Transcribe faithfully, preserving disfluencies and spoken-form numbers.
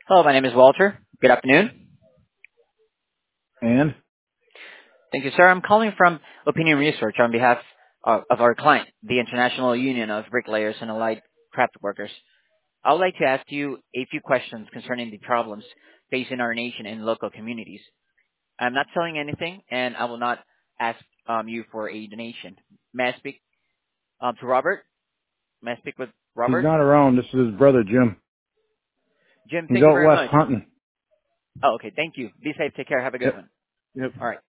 Hello, my name is Walter. Good afternoon. And Thank you, sir. I'm calling from Opinion Research on behalf of, of our client, the International Union of Bricklayers and Allied Craft Workers. I would like to ask you a few questions concerning the problems facing our nation and local communities. I'm not selling anything, and I will not ask um, you for a donation. May I speak um, to Robert? May I speak with he's Robert? not around. This is his brother, Jim. Jim, He's thank you out very west much. hunting. Oh, okay. Thank you. Be safe. Take care. Have a good Yep. one. Yep. All right.